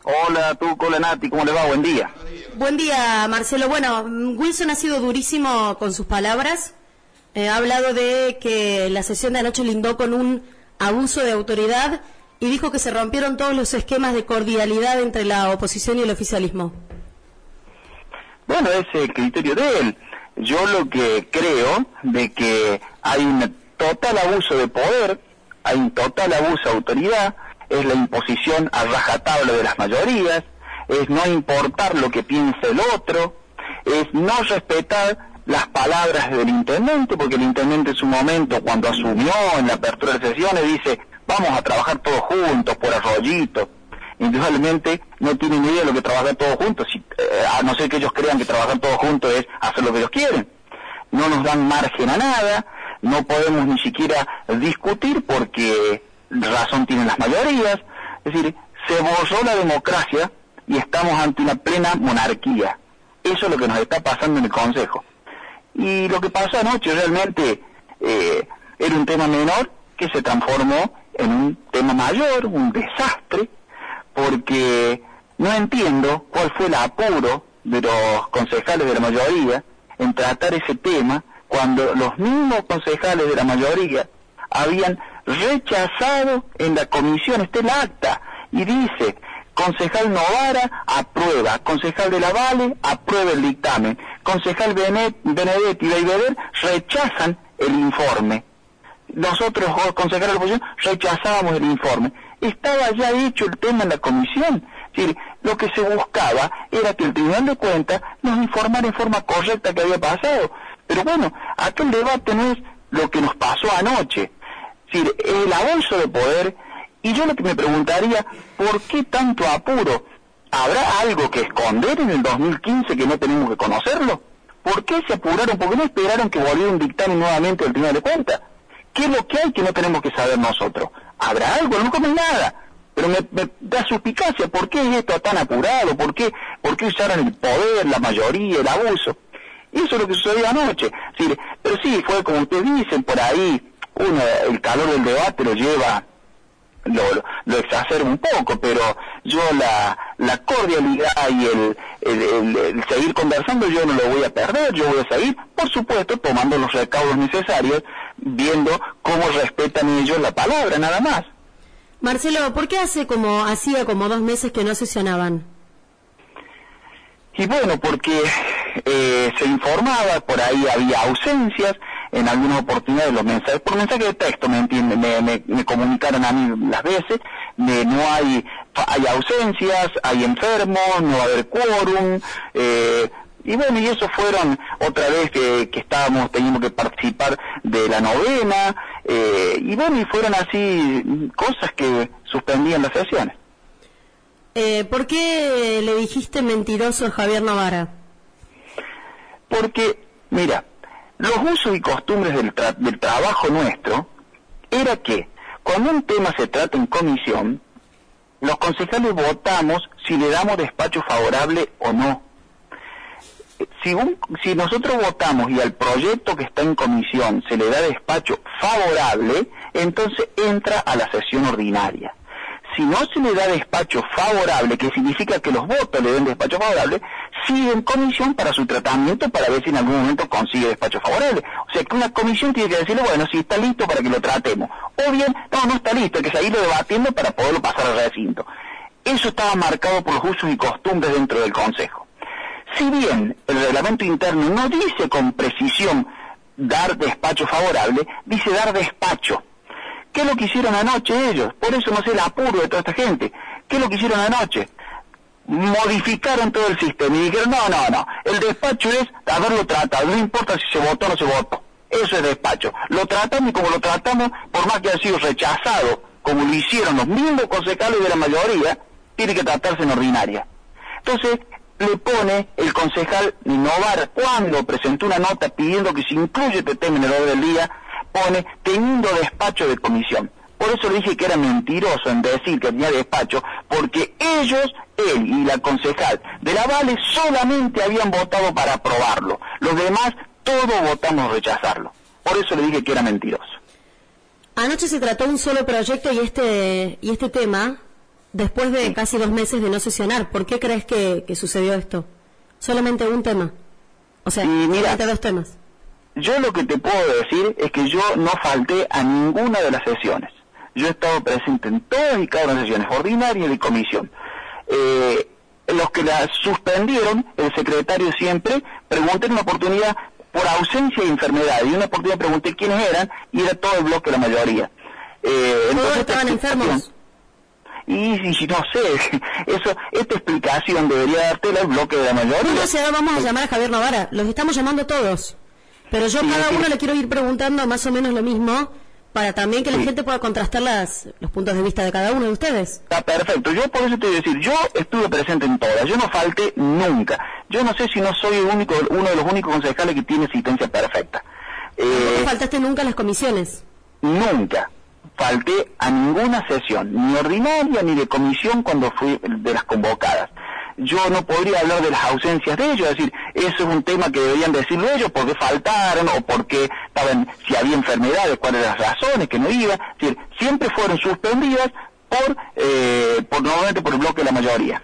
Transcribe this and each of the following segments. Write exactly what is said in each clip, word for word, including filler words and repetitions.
Hola, tú, hola Nati, ¿cómo le va? Buen día. Buen día, Marcelo. Bueno, Wilson ha sido durísimo con sus palabras. Eh, ha hablado de que la sesión de anoche lindó con un abuso de autoridad y dijo que se rompieron todos los esquemas de cordialidad entre la oposición y el oficialismo. Bueno, es el criterio de él. Yo lo que creo de que hay un total abuso de poder, hay un total abuso de autoridad, es la imposición a rajatabla de las mayorías, es no importar lo que piense el otro, es no respetar las palabras del intendente, porque el intendente en su momento, cuando asumió en la apertura de sesiones, dice, vamos a trabajar todos juntos, por arroyito. Indudablemente no tienen idea de lo que trabajar todos juntos, si, eh, a no ser que ellos crean que trabajar todos juntos es hacer lo que ellos quieren. No nos dan margen a nada, no podemos ni siquiera discutir porque razón tienen las mayorías, es decir, se borró la democracia y estamos ante una plena monarquía. Eso es lo que nos está pasando en el Consejo. Y lo que pasó anoche realmente eh, era un tema menor que se transformó en un tema mayor, un desastre, porque no entiendo cuál fue el apuro de los concejales de la mayoría en tratar ese tema cuando los mismos concejales de la mayoría habían rechazado en la comisión, está el acta, y dice, concejal Novara aprueba, concejal de la Valle aprueba el dictamen, concejal Benet, Benedetti y Beiber rechazan el informe. Nosotros, concejales de la oposición, rechazábamos el informe. Estaba ya hecho el tema en la comisión. Es decir, lo que se buscaba era que el Tribunal de Cuentas nos informara en forma correcta qué había pasado. Pero bueno, acá el debate no es lo que nos pasó anoche. Es decir, el abuso de poder, y yo lo que me preguntaría, ¿por qué tanto apuro? ¿Habrá algo que esconder en el dos mil quince que no tenemos que conocerlo? ¿Por qué se apuraron? ¿Por qué no esperaron que volviera un dictamen nuevamente del Tribunal de Cuentas? ¿Qué es lo que hay que no tenemos que saber nosotros? ¿Habrá algo? No comen nada. Pero me, me da suspicacia, ¿por qué es esto tan apurado? ¿Por qué, por qué usaron el poder, la mayoría, el abuso? Y eso es lo que sucedió anoche. Es decir, pero sí, fue como ustedes dicen, por ahí, uno, el calor del debate lo lleva, lo, lo, lo exacerba un poco, pero yo la, la cordialidad y el, el, el, el seguir conversando yo no lo voy a perder, yo voy a seguir, por supuesto, tomando los recaudos necesarios, viendo cómo respetan ellos la palabra, nada más. Marcelo, ¿por qué hace como hacía como dos meses que no sesionaban? Y bueno, porque eh, se informaba, por ahí había ausencias, en algunas oportunidades los mensajes, por mensaje de texto me entiende, me, me, me comunicaron a mí las veces, de no hay, hay ausencias, hay enfermos, no va a haber quórum, eh, y bueno, y eso fueron otra vez que, que estábamos teniendo que participar de la novena, eh, y bueno, y fueron así cosas que suspendían las sesiones. Eh, ¿Por qué le dijiste mentiroso a Javier Novara? Porque, mira, los usos y costumbres del, tra del trabajo nuestro era que cuando un tema se trata en comisión, los concejales votamos si le damos despacho favorable o no. Si, un, si nosotros votamos y al proyecto que está en comisión se le da despacho favorable, entonces entra a la sesión ordinaria. Si no se le da despacho favorable, que significa que los votos le den despacho favorable, sigue en comisión para su tratamiento para ver si en algún momento consigue despacho favorable. O sea que una comisión tiene que decirle, bueno, si está listo para que lo tratemos. O bien, no, no está listo, hay que seguirlo debatiendo para poderlo pasar al recinto. Eso estaba marcado por los usos y costumbres dentro del Consejo. Si bien el reglamento interno no dice con precisión dar despacho favorable, dice dar despacho. ¿Qué es lo que hicieron anoche ellos? Por eso no sé el apuro de toda esta gente. ¿Qué es lo que hicieron anoche? Modificaron todo el sistema y dijeron, no, no, no, el despacho es haberlo tratado, no importa si se votó o no se votó. Eso es despacho. Lo tratamos y como lo tratamos, por más que haya sido rechazado, como lo hicieron los mismos concejales de la mayoría, tiene que tratarse en ordinaria. Entonces, le pone el concejal Novara, cuando presentó una nota pidiendo que se incluya este tema en el orden del día, pone teniendo despacho de comisión. Por eso le dije que era mentiroso en decir que tenía despacho, porque ellos, él y la concejal de la Valle solamente habían votado para aprobarlo. Los demás, todos votamos rechazarlo. Por eso le dije que era mentiroso. Anoche se trató un solo proyecto y este y este tema después de casi dos meses de no sesionar. ¿Por qué crees que, que sucedió esto? Solamente un tema. O sea, mira, solamente dos temas. Yo lo que te puedo decir es que yo no falté a ninguna de las sesiones. Yo he estado presente en todas y cada una de las sesiones, ordinarias y de comisión. Eh, los que las suspendieron, el secretario siempre, pregunté en una oportunidad por ausencia de enfermedad, y una oportunidad pregunté quiénes eran, y era todo el bloque, la mayoría. Eh, ¿Todos estaban enfermos? Y, y no sé, eso, esta explicación debería darte el bloque de la mayoría. No, no sé, ahora vamos a llamar a Javier Novara, los estamos llamando todos. Pero yo sí, cada sí. uno le quiero ir preguntando más o menos lo mismo, para también que la sí. gente pueda contrastar las, los puntos de vista de cada uno de ustedes. Está perfecto, yo por eso te voy a decir, yo estuve presente en todas, yo no falté nunca. Yo no sé si no soy el único, uno de los únicos concejales que tiene asistencia perfecta. Eh, ¿No faltaste nunca a las comisiones? Nunca falté a ninguna sesión, ni ordinaria ni de comisión cuando fui de las convocadas. Yo no podría hablar de las ausencias de ellos, es decir, eso es un tema que deberían decirlo ellos, porque faltaron o porque estaban, si había enfermedades, cuáles eran las razones que no iba, es decir, siempre fueron suspendidas por, eh, por normalmente por el bloque de la mayoría.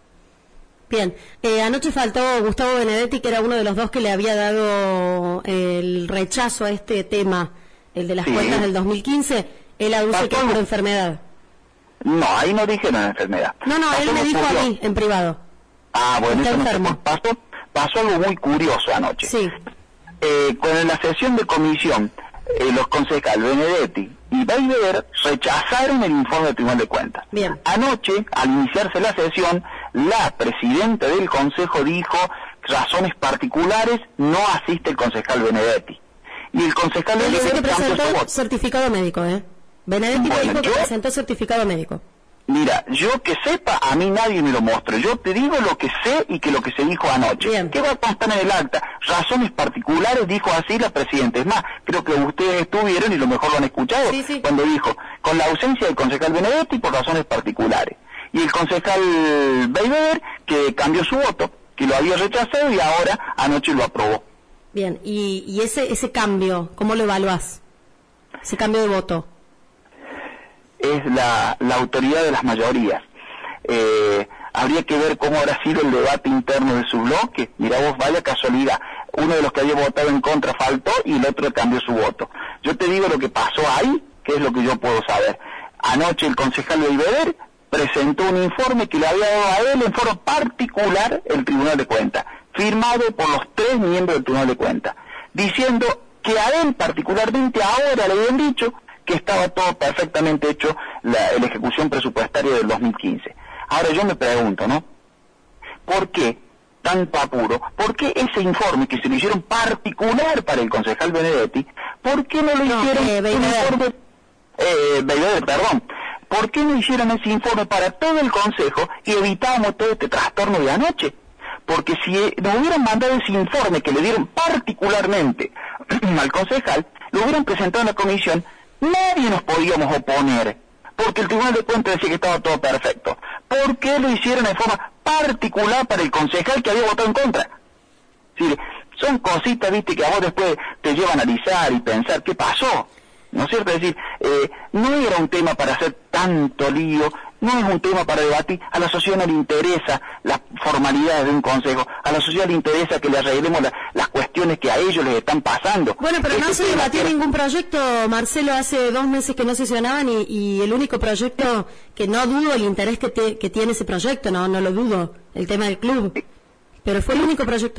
Bien, eh, anoche faltó Gustavo Benedetti, que era uno de los dos que le había dado el rechazo a este tema, el de las sí. cuentas del dos mil quince, él aduce que es por enfermedad. No, ahí no dijeron la enfermedad. No, no, él me dijo a mí, en privado. Ah, bueno, Está eso enfermo. no sé, pasó, pasó algo muy curioso anoche. Sí. Eh, con la sesión de comisión, eh, los concejales Benedetti y Beiber rechazaron el informe del Tribunal de Cuentas. Bien. Anoche, al iniciarse la sesión, la presidenta del Consejo dijo razones particulares, no asiste el concejal Benedetti. Y el concejal Él dice que Benedetti cambió su presentó voto. certificado médico, ¿eh? Benedetti Bueno, me dijo que yo- presentó certificado médico. Mira, yo que sepa, a mí nadie me lo muestra. Yo te digo lo que sé y que lo que se dijo anoche. Bien. ¿Qué va a constar en el acta? Razones particulares, dijo así la presidenta. Es más, creo que ustedes estuvieron y lo mejor lo han escuchado, Sí, sí. cuando dijo, con la ausencia del concejal Benedetti por razones particulares. Y el concejal Beiber, que cambió su voto, que lo había rechazado y ahora anoche lo aprobó. Bien, y, y ese ese cambio, ¿cómo lo evaluás? Ese cambio de voto. Es la, la autoridad de las mayorías. Eh, habría que ver cómo habrá sido el debate interno de su bloque. Mira vos, vaya casualidad. Uno de los que había votado en contra faltó y el otro cambió su voto. Yo te digo lo que pasó ahí, que es lo que yo puedo saber. Anoche el concejal Beiber presentó un informe que le había dado a él en forma particular el Tribunal de Cuentas, firmado por los tres miembros del Tribunal de Cuentas, diciendo que a él particularmente ahora le habían dicho que estaba todo perfectamente hecho la, la ejecución presupuestaria del dos mil quince. Ahora yo me pregunto, ¿no? ¿Por qué tanto apuro? ¿Por qué ese informe que se lo hicieron particular para el concejal Benedetti, por qué no lo No, hicieron eh, un Beiber. informe, eh, Beiber, perdón, ¿por qué no hicieron ese informe para todo el consejo y evitábamos todo este trastorno de anoche? Porque si eh, nos hubieran mandado ese informe que le dieron particularmente al concejal, lo hubieran presentado en la comisión, nadie nos podíamos oponer, porque el Tribunal de Cuentas decía que estaba todo perfecto. ¿Por qué lo hicieron en forma particular para el concejal que había votado en contra? Sí, son cositas, viste, que a vos después te llevan a analizar y pensar qué pasó, ¿no es cierto? Es decir, eh, no era un tema para hacer tanto lío, no es un tema para debatir. A la sociedad no le interesa las formalidades de un consejo, a la sociedad le interesa que le arreglemos la, las cuestiones que a ellos les están pasando. Bueno, pero no Este se tema debatió que- ningún proyecto, Marcelo, hace dos meses que no sesionaban y, y el único proyecto, que no dudo el interés que, te- que tiene ese proyecto, no no lo dudo, el tema del club, pero fue el único proyecto.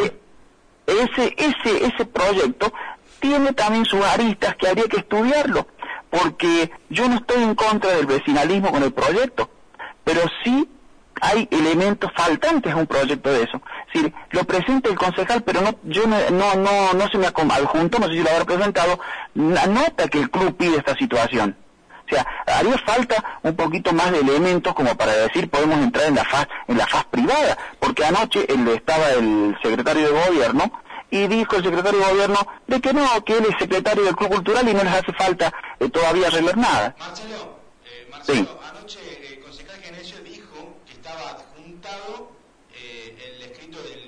ese ese ese proyecto tiene también sus aristas que habría que estudiarlo, porque yo no estoy en contra del vecinalismo con el proyecto, pero sí hay elementos faltantes a un proyecto de eso. Es decir, lo presenta el concejal, pero no yo no no no, no se me acom- adjunto, no sé si lo habrá presentado, la nota que el club pide esta situación. O sea, haría falta un poquito más de elementos como para decir podemos entrar en la faz en la faz privada, porque anoche el, estaba el secretario de gobierno y dijo el secretario de gobierno de que no, que él es secretario del Club Cultural y no les hace falta eh, todavía arreglar nada. Marcelo, eh, Marcelo, Sí. anoche el concejal Genesio dijo que estaba adjuntado eh, el escrito del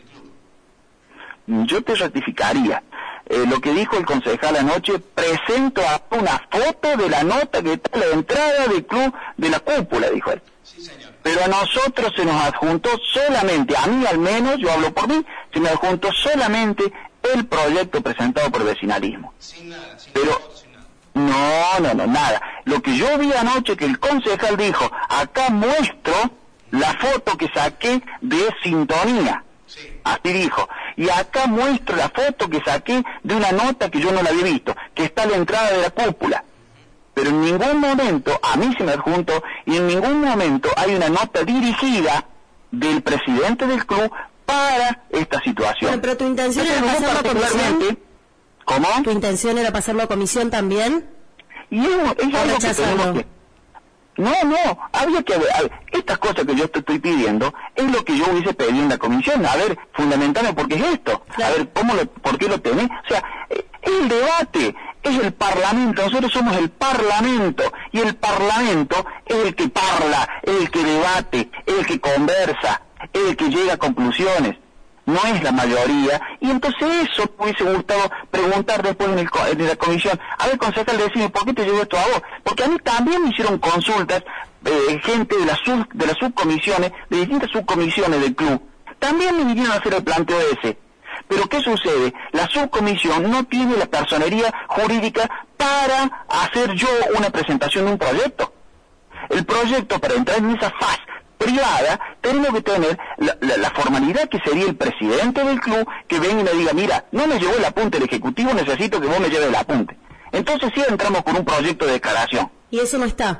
club. Yo te ratificaría. Eh, lo que dijo el concejal anoche, presento a una foto de la nota que está en la entrada del club de la cúpula, dijo él. Sí, señor. pero a nosotros se nos adjuntó solamente, a mí al menos, yo hablo por mí, se me adjuntó solamente el proyecto presentado por vecinalismo. Sin nada, sin pero, nada, sin nada. No, no, no, nada. Lo que yo vi anoche que el concejal dijo, acá muestro la foto que saqué de Sintonía. Sí. Así dijo. Y acá muestro la foto que saqué de una nota que yo no la había visto, que está a la entrada de la cúpula. Pero en ningún momento, a mí se me adjuntó, y en ningún momento hay una nota dirigida del presidente del club para esta situación. Bueno, pero tu intención era Entonces, yo pasarlo a comisión. ¿Cómo? ¿Tu intención era pasarlo a comisión también? Y es, es ¿O algo que rechazarlo? tenemos que... No, no, había que... A ver, estas cosas que yo te estoy pidiendo es lo que yo hubiese pedido en la comisión. A ver, fundamentame por qué es esto. Claro. A ver, ¿cómo lo, ¿por qué lo tenés? O sea, es el debate, es el parlamento. Nosotros somos el parlamento. Y el parlamento es el que parla, es el que debate, es el que conversa, es el que llega a conclusiones. No es la mayoría, y entonces eso me hubiese gustado preguntar después en, el, en la comisión. A ver, concejal, decime, ¿por qué te llegó esto a vos? Porque a mí también me hicieron consultas, eh, gente de, la sub, de las subcomisiones, de distintas subcomisiones del club, también me vinieron a hacer el planteo ese. Pero ¿qué sucede? La subcomisión no tiene la personería jurídica para hacer yo una presentación de un proyecto. El proyecto, para entrar en esa fase privada, tenemos que tener la, la, la formalidad que sería el presidente del club que venga y me diga, mira, no me llegó el apunte el ejecutivo, necesito que vos me lleves el apunte. Entonces sí entramos con un proyecto de declaración. Y eso no está.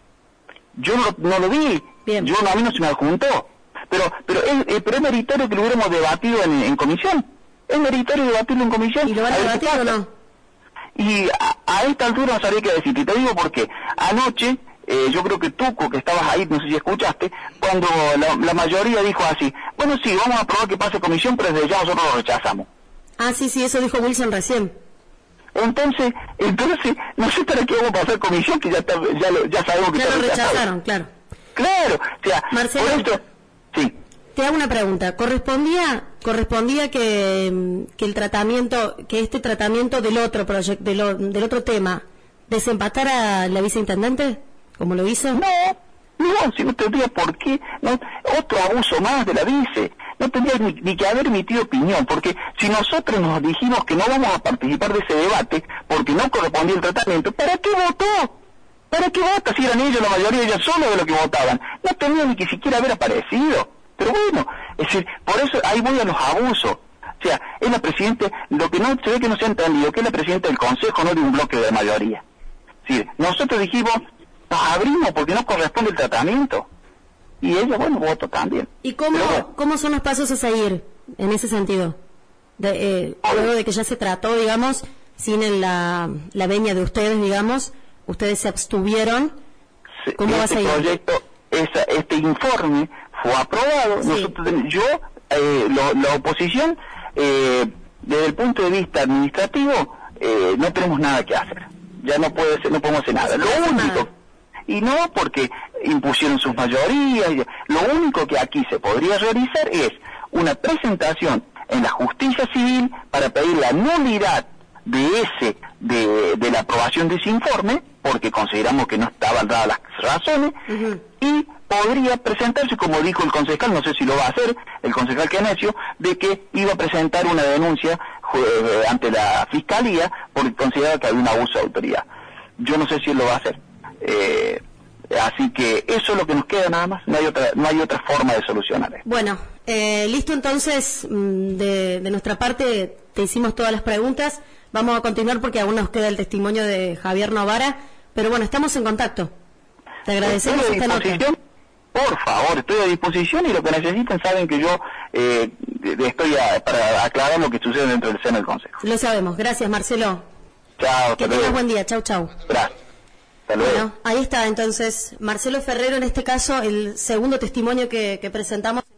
Yo no, no lo vi, Bien. yo no, a mí no se me adjuntó, pero pero es, eh, pero es meritorio que lo hubiéramos debatido en, en comisión, es meritorio debatirlo en comisión. ¿Y lo van a, a ver debatir qué o pasa. no? Y a, a esta altura no sabría qué decirte, te digo porque anoche, eh, yo creo que Tuco, que estabas ahí, no sé si escuchaste, cuando la, la mayoría dijo así, bueno sí, vamos a probar que pase comisión, pero desde ya nosotros lo rechazamos. Ah, sí, sí, eso dijo Wilson recién. Entonces, entonces, no sé para qué vamos a pasar comisión, que ya, está, ya, lo, ya sabemos que Ya está lo rechazado. rechazaron, claro. Claro, o sea, Marcelo. por esto, sí. Te hago una pregunta. ¿Correspondía correspondía que, que el tratamiento, que este tratamiento del otro proyecto, del, o- del otro tema, desempatara a la viceintendente, como lo hizo? No, no, si no tendría por qué, no, otro abuso más de la vice, no tendría ni, ni que haber emitido opinión, porque si nosotros nos dijimos que no vamos a participar de ese debate porque no correspondía el tratamiento, ¿para qué votó? ¿Para qué vota si eran ellos la mayoría, ellos solo de lo que votaban? No tenía ni que siquiera haber aparecido. Pero bueno, es decir, por eso ahí voy a los abusos. O sea, es la presidenta, lo que no se ve que no se ha entendido, que es la presidenta del consejo, no de un bloque de la mayoría. Es decir, nosotros dijimos, nos abrimos porque no corresponde el tratamiento. Y ella, bueno, votó también. ¿Y cómo, Pero bueno, cómo son los pasos a seguir en ese sentido? De, eh, luego de que ya se trató, digamos, sin el- la, la veña de ustedes, digamos, ustedes se abstuvieron, se- ¿cómo va a este seguir? proyecto, esa, este informe fue aprobado. Sí. Nosotros, ten- yo, eh, lo- la oposición, eh, desde el punto de vista administrativo, eh, no tenemos nada que hacer. Ya no puede ser, no podemos hacer nada. No se puede Lo hacer único, nada. y no porque impusieron sus mayorías, y- lo único que aquí se podría realizar es una presentación en la justicia civil para pedir la nulidad de ese, de, de la aprobación de ese informe, porque consideramos que no estaban dadas las razones, Ujú. y podría presentarse, como dijo el concejal, no sé si lo va a hacer, el concejal Kenecio, de que iba a presentar una denuncia eh, ante la fiscalía porque consideraba que había un abuso de autoridad. Yo no sé si él lo va a hacer. Eh, así que eso es lo que nos queda nada más, no hay otra, no hay otra forma de solucionar esto. Bueno, eh, listo entonces, mm, de, de nuestra parte te hicimos todas las preguntas, vamos a continuar porque aún nos queda el testimonio de Javier Novara, pero bueno, estamos en contacto. Te agradecemos Estoy a esta nota. disposición, por favor, estoy a disposición y lo que necesiten saben que yo eh, de- de- estoy a- para aclarar lo que sucede dentro del seno del Consejo. Lo sabemos, gracias Marcelo. Chao, hasta Que tengas luego. buen día, chau chau. Gracias. Hasta luego. Bueno, ahí está entonces Marcelo Ferrero, en este caso el segundo testimonio que, que presentamos.